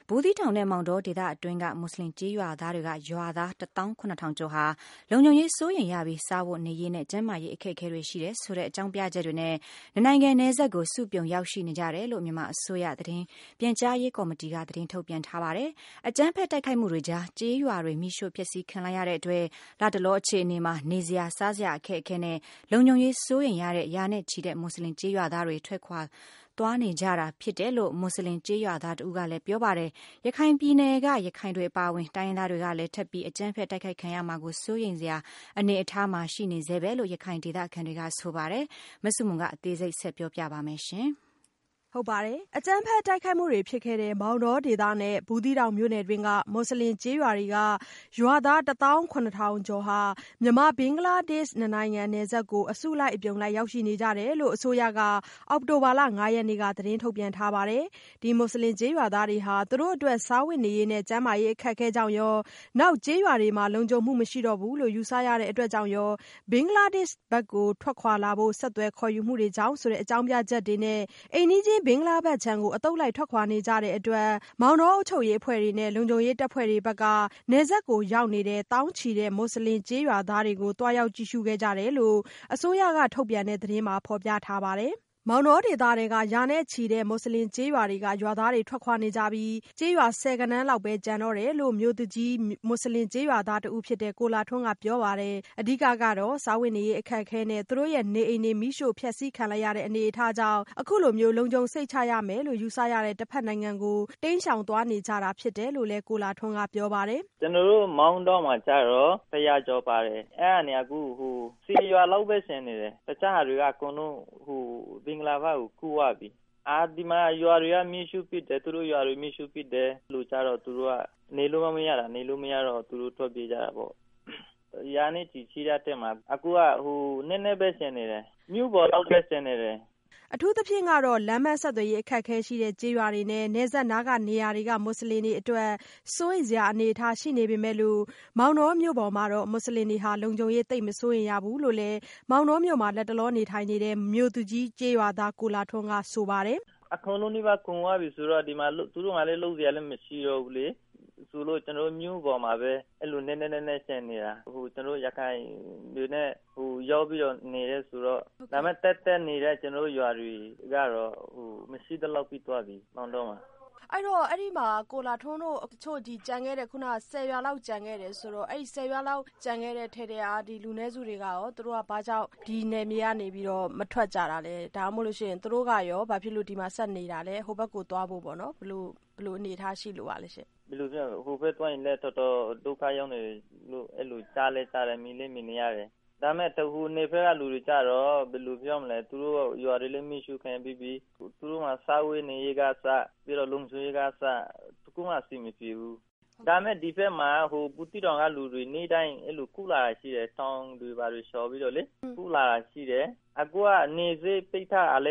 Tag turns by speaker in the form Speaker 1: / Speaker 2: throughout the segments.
Speaker 1: ဘူးသီးတောင်နဲ့မောင်တောဒေသအတွင်းကမွတ်စလင်ကျေးရွာသားတွေကရွာသား17000ကျော်ဟာလုံခြုံရေးစိုးရိမ်ရပြီးစားဖို့နေရေးနဲ့ကျန်းမာရေးအခက်အခဲတွေရှိတယ်ဆိုတဲ့အကြောင်းပြချက်တွေနဲ့နိုင်ငံနယ်စပ်ကိုစုပြုံရောက်ရှိနေကြတယ်လို့မြန်မာအစိုးရသတင်းပြန်ကြားရေးကော်မတီကသတင်းထုတ်ပြန်ထားပါတယ်။အကြမ်းဖက်တိုက်ခိုက်မှုတွေကြားကျေးရွာတွေမိရှို့ဖျက်ဆီးခံလိုက်ရတဲ့အတွက်လတ်တလောအခြေအနေမှာနေစရာစားစရာအခက်အခဲနဲ့လုံခြုံရေးစိုးရိမ်ရတဲ့ရာနဲ့ချီတဲ့မွတ်စလင်ကျေးရွာသားတွေထွက်ခွာသွားနေကြတာဖြစ်တယ်လို့မွတ်စလင်ကျေးရွာသားတဦးကလည်းပြောပါတယ်။ရခိုင်ပြည်နယ်ကရခိုင်တွေအပါအဝင်တိုင်းရင်းသားတွေကလည်းထပ်ပြီးအကြမ်းဖက်တိုက်ခိုက်ခံရမှာကိုစိုးရိမ်စရာအနေအထားမှာရှိနေသေးပဲလို့ရခိုင်ဒေသခံတွေကဆိုပါတယ်။မဆုမွန်ကအသေးစိတ်ဆက်ပြောပြပါမယ်ရှင်။
Speaker 2: ဟုတ်ပါတယ်။အကြမ်းဖက်တိုက်ခိုက်မှုတွေဖြစ်ခဲ့တဲ့မောင်တောဒေသနဲ့ဘူးသီးတောင်မြို့နယ်တွင်းကမွတ်စလင်ကျေးရွာတွေကရွာသား17000ကျော်ဟာမြန်မာဘင်္ဂလားဒေ့ရှ်နိုင်ငံနယ်စပ်ကိုအစုလိုက်အပြုံလိုက်ရောက်ရှိနေကြတယ်လို့အစိုးရကအောက်တိုဘာလ9ရက်နေ့ကသတင်းထုတ်ပြန်ထားပါတယ်။ဒီမွတ်စလင်ကျေးရွာသားတွေဟာသူတို့အတွက်စားဝတ်နေရေးနဲ့ကျန်းမာရေးအခက်အခဲကြောင့်ရောနောက်ကျေးရွာတွေမှာလုံခြုံမှုမရှိတော့ဘူးလို့ယူဆရတဲ့အတွက်ကြောင့်ရောဘင်္ဂလားဒေ့ရှ်ဘက်ကိုထွက်ခွာလာဖို့ဆက်သွယ်ခေါ်ယူမှုတွေကြောင့်ဆိုတဲ့အကြောင်းပြချက်တွေနဲ့အိမ်နီးချင်းဘင်္ဂလားဘက်ခြမ်းကိုအသုတ်လိုက်ထွက်ခွာနေကြတဲ့အတွက်မောင်တောအုပ်ချုပ်ရေးအဖွဲ့တွေနဲ့လုံခြုံရေးတပ်ဖွဲ့တွေဘက်ကနယ်စပ်ကိုရောက်နေတဲ့တောင်းချီတဲ့မွတ်စလင်ကျေးရွာသားတွေကိုတွားရောက်ကြည့်ရှုခဲ့ကြတယ်လို့အစိုးရကထုတ်ပြန်တဲ့သတင်းမှာဖော်ပြထားပါတယ်။မောင်တောဒေသတွေကရာနဲ့ချီတဲ့မွတ်စလင်ကျေးရွာတွေကရွာသားတွေထွက်ခွာနေကြပြီးကျေးရွာ10 ကဏန်းလောက်ပဲကျန်တော့တယ်လို့မြို့သူကြီးမွတ်စလင်ကျေးရွာသားတဦးဖြစ်တဲ့ကိုလာထွန်းကပြောပါတယ်။အဓိကတော့စားဝတ်နေရေးအခက်အခဲနဲ့သူတို့ရဲ့နေအိမ်တွေမိရှို့ဖျက်ဆီးခံလိုက်ရတဲ့အနေအထားကြောင့်အခုလိုမျိုးလုံခြုံစိတ်ချရမယ်လို့ယူဆရတဲ့တစ်ဖက်နိုင်ငံကိုတိမ်းရှောင်သွားနေကြတာဖြစ်တယ်လို့လည်းကိုလာထွန်းကပြောပါတယ်
Speaker 3: ။ကျွန်တော်တို့မောင်တောမှာကြတော့100ကျော်ပါတယ်။အဲ့ဒါနေအခုစီရွာလောက်ပဲရှင်နေတယ်။တခြားတွေကအကုန်လုံးဘင်္ဂလားဘက်ကိုကူသွားပြီဒီမှာရွာတွေကမိရှုပစ်တယ်သူတို့ရွာတွေမိရှုပစ်တယ်လူကြတော့သူတို့ကနေလို့မရတော့သူတို့ထွက်ပြေးကြတာပေါ့ရာနေချီချီရတဲ့မှာအခုကနည်းနည်းပဲရှင်နေတယ်မြို့ပေါ်လောက်ပဲရှင်နေတယ်
Speaker 2: အထူးသဖြင့်ကတော့လမ်းမဆက်သွယ်ရေးအခက်အခဲရှိတဲ့ကျေးရွာတွေနဲ့နယ်စပ်နားကနေရာတွေကမွတ်စလင်တွေအတွက်စိုးရိမ်စရာအနေအထားရှိနေပေမဲ့လို့မောင်တော်မြို့ပေါ်မှာတော့မွတ်စလင်တွေဟာလုံခြုံရေးသိပ်မစိုးရိမ်ရဘူးလို့လည်းမောင်တော်မြို့မှာလက်တလောနေထိုင်နေတဲ့မြို့သူကြီးကျေးရွာသားကိုလာထွန်းကဆိုပါတယ်
Speaker 3: ။အကုန်လုံးဒီမှာကုံသွားပြီဆိုတော့ဒီမှာသူတို့မှလည်းလုပ်စရာလည်းမရှိတော့ဘူးလေဆိုလို့ကျွန်တော်မြို့ပေါ်မှာပဲအဲ့လိုနည်းရှင်နေတာကျွန်တော်ရခိုင်တွေနဲ့ရောက်ပြီးတော့နေရဲဆိုတော့ဒါမဲ့တက်နေတဲ့ကျွန်တော်ရွာတွေကတော့မရှိတော့လောက်ပြီးသွားပြီမောင်တော့မှာ
Speaker 2: အဲ့တော့အဲ့ဒီမှာကိုလာထွန်းတို့အချို့ဒီကြံခဲ့တဲ့ခုန10ရွာလောက်ကြံခဲ့တယ်ဆိုတော့အဲ့ဒီ10ရွာလောက်ကြံခဲ့တဲ့ထဲတဲ့ဒီလူနည်းစုတွေကရောသူတို့ကဘာကြောင့်ဒီနယ်မြေကနေပြီးတော့မထွက်ကြတာလဲဒါမှမဟုတ်လို့ရှိရင်သူတို့ကရောဘာဖြစ်လို့ဒီမှာဆက်နေတာလဲဟိုဘက်ကိုသွားဖို့ပေါ့နော်ဘလို့အနေထားရှိလို့ပါလဲရှင်
Speaker 3: ဘယ်လိုပြောဟိုဘက်သွားရင်လည်းတော်တော်ဒုက္ခရောက်နေလို့အဲ့လိုကြားတယ်မိနေရတယ်ဒါမဲ့တဟူနေဖက်ကလူတွေကြတော့ဘယ်လိုပြောမလဲသူတို့ရွာတွေလည်းမိရှုခံပြီးသူတို့မှာစားဝေးနေရေးကစပြီးတော့လုံခြုံရေးကစတကူမှစီမပြေဘူးဒါမဲ့ဒီဖက်မှာပူတီတောင်ကလူတွေနေတိုင်းအဲ့လိုကုလာရှိတယ်တောင်းတွေပါတွေလျှော်ပြီးတော့လေကုလာရှိတယ်အခုကနေစေးပိတ်ထားအလဲ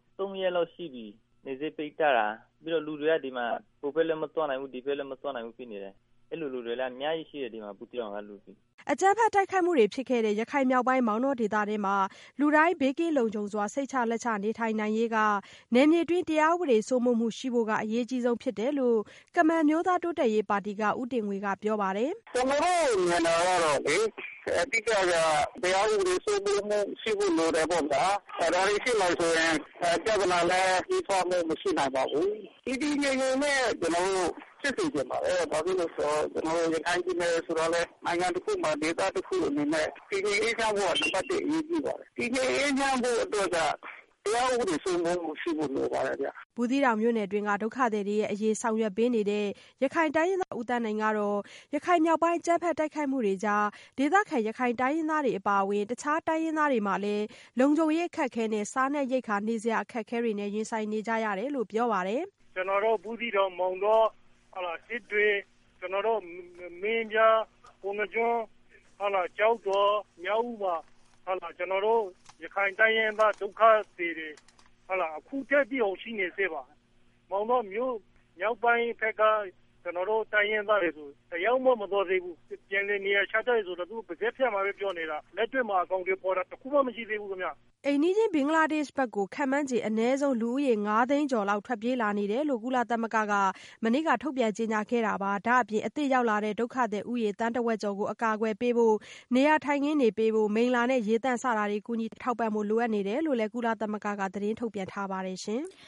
Speaker 3: 3ရက်လောက်ရှိပြီနေစေးပိတ်ထားတာပြီးတော့လူတွေကဒီမှာဟိုဖက်လည်းမသွားနိုင်ဘူးဒီဖက်လည်းမသွားနိုင်ဘူးဖြစ်နေတယ်အဲ့လိုလူတွေလည်းအများကြီးရှိတယ်ဒီမှာပူတီတောင်ကလူတွေ
Speaker 2: အကြမ်းဖက်တိုက်ခိုက်မှုတွေဖြစ်ခဲ့တဲ့ရခိုင်မြောက်ပိုင်းမောင်တောဒေသထဲမှာလူတိုင်းဘေးကင်းလုံခြုံစွာစိတ်ချလက်ချနေထိုင်နိုင်ရေးကနယ်မြေတွင်းတရားဥပဒေစိုးမိုးမှုရှိဖို့ကအရေးကြီးဆုံးဖြစ်တယ်လို့ကမန်မျိုးသားတိုးတက်ရေးပါတီကဦးတင်ငွေကပြောပါတယ်
Speaker 4: ။ကျွန်တော်တို့မြင်တာကတော့လေအတိအကျတရားဥပဒေစိုးမိုးမှုရှိဖို့လိုတယ်ပေါ့ဗျာ။ဒါတွေရှိလို့ဆိုရင်ပြဿနာလည်းကြီးထွားမှုမရှိနိုင်ပါဘူး။ဒီငြိမ်နဲ့ကျွန်တော်တို့ဖြစ်စီကြပါဘာဖြစ်လို့ဆိုကျွန်တော်ရခိုင်ပြည်နယ်ဆိုတော့လေနိုင်ငံတစ်ခုမှာဒေသတစ်ခုအနေနဲ့ဒီအေးချမ်းဖို့တစ်ပတ်တည်းအရေးကြီးပါတယ်ဒီအေးချမ်းဖို့အတွက်ကတရားဥပဒေစိုးမိုးမှုရှိဖို့လိုပါတယ်ဗျ
Speaker 2: ။ဘူးသီးတောင်မြို့နယ်တွင်းကဒုက္ခသည်တွေရဲ့အရေးဆောင်ရွက်ပေးနေတဲ့ရခိုင်တိုင်းရင်းသားဦးတန်းနိုင်ကတော့ရခိုင်မြောက်ပိုင်းကျန်းဖက်တိုက်ခိုက်မှုတွေကြားဒေသခံရခိုင်တိုင်းရင်းသားတွေအပါအဝင်တခြားတိုင်းရင်းသားတွေမှာလည်းလုံခြုံရေးအခက်အခဲနဲ့စားနဲ့ရိက္ခာနေစရာအခက်အခဲတွေနဲ့ရင်ဆိုင်နေကြရတယ်လို့ပြောပါတယ်
Speaker 5: ။ကျွန်တော်တို့ဘူးသီးတောင်မောင်တော့စစ်တွေကျွန်တော်တို့မင်းပြပုံငကျွန်းကြောက်တော်မြောက်ဦးမှာကျွန်တော်တို့ရခိုင်တိုင်းရင်းသားဒုက္ခသည်တွေအခုတက်ပြီးအောင်ရှိနေစေပါမောင်တော့မြို့မြောက်ပိုင်းဖက်ကကျွန်တော်တို့တိုင်းရင်းသားတွေဆိုတရားမှမတော်သေးဘူးပြန်လည်နေရာချတဲ့ဆိုတော့သူပါဇက်ဖြတ်မှာပဲပြောနေတာလက်တွေ့မှာအကောင့်တွေပေါ်တာတခုမှမရှိသေးဘူးခင်ဗျ
Speaker 2: အိမ်နီးချင်းဘင်္ဂလားဒေ့ရှ်ဘက်ကိုခန့်မှန်းခြေအနည်းဆုံးလူဦးရေ 5 သိန်းကျော်လောက်ထွက်ပြေးလာနေတယ်လို့ကုလသမဂ္ဂကမနေ့ကထုတ်ပြန်ကြေညာခဲ့တာပါ။ဒါ့အပြင်အသစ်ရောက်လာတဲ့ဒုက္ခသည်ဦးရေသန်းတဝက်ကျော်ကိုအကာအကွယ်ပေးဖို့နေရာထိုင်ခင်းတွေပေးဖို့မိလ္လာနဲ့ရေသန့်စတာတွေကူညီထောက်ပံ့ဖို့လိုအပ်နေတယ်လို့လည်းကုလသမဂ္ဂကသတင်းထုတ်ပြန်ထားပါတယ်ရှင်။